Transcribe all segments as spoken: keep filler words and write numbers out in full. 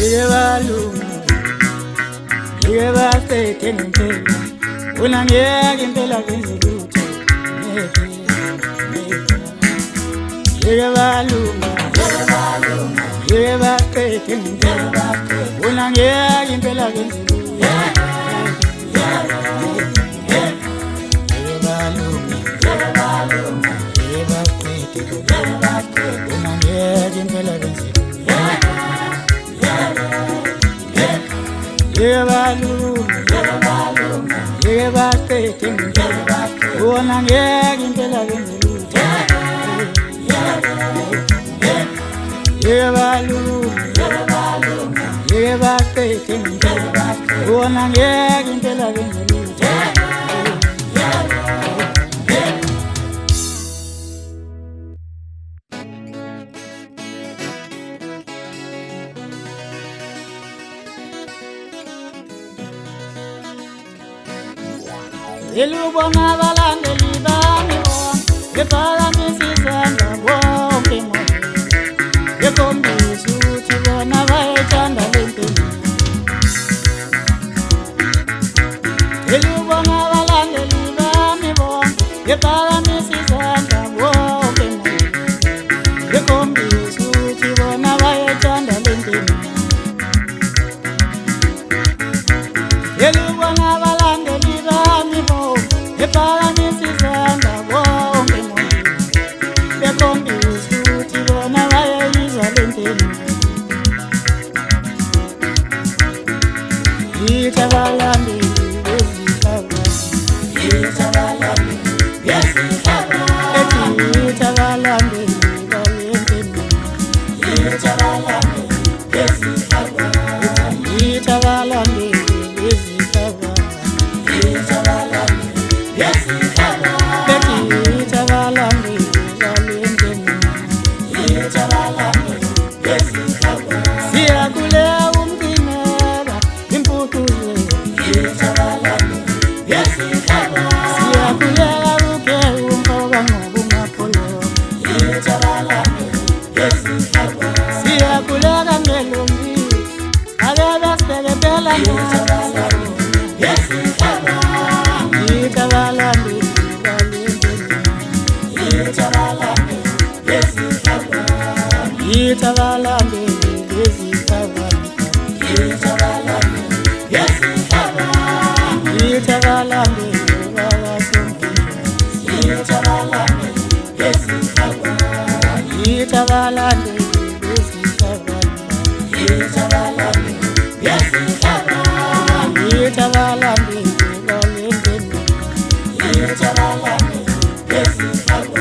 Yebalungu, yebasete ngempela, unangiyeka impela kenze lutho. Yebalungu, yebasete ngempela, unangiyeka impela kenze lutho. Yebalungu, yebasete ngempela, unangiyeka impela kenze lutho. Yebalungu, yebasete ngempela, unangiyeka impela kenze lutho. Yebalungu, yebasete ngempela, unangiyeka impela kenze lutho. Elubona abalandeli bami bonke, bephakamisa izandla bonke emoyeni, bekhombisa ukuthi bona bayayithanda le mpilo. Elubona abalandeli bami bonke, bephakamisa izandla bonke emoyeni, bekhombisa ukuthi bona bayayithanda le mpilo. Elubona abalandeli bami bonke, bephakamisa izandla bonke emoyeni, bekhombisa ukuthi bona bayayizwa le mpilo. Yithi abalandeli bezihlaba, yithi abalandeli bezihlaba, yithi abalandeli bale mpilo, yithi abalandeli bezihlaba, yithi abalandeli bezihlaba, yithi abalandeli bezihlaba, yithi abalandeli bale mpilo, yithi abalandeli bezihlaba. Siyakuleya umcinela impucuko, yithi abalandeli bezihlaba. Siyakuleya buke umfoka ngobungapolo, yithi abalandeli bezihlaba. Siyakuleya ngelombi abebasebenzela yithi abalandeli bezihlaba, yithi abalandeli bale mpilo, yithi abalandeli bezihlaba, yithi abalandeli bezihlaba, yithi abalandeli bezihlaba, yithi abalandeli bakaSompilo, yithi abalandeli bezihlaba, yithi abalandeli bezihlaba, yithi abalandeli bezihlaba, yithi abalandeli bale mpilo, yithi abalandeli bezihlaba.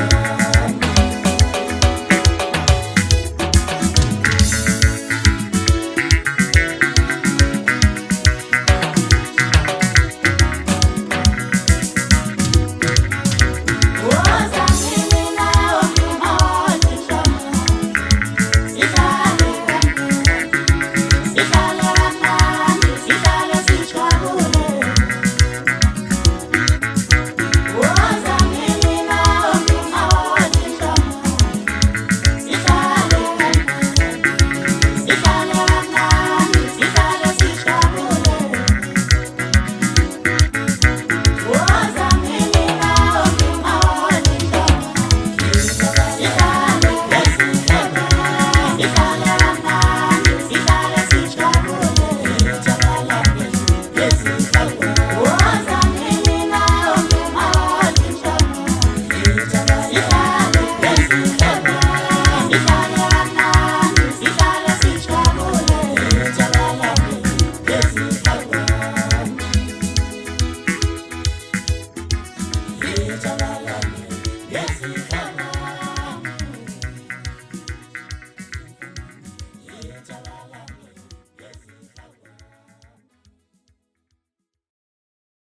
If I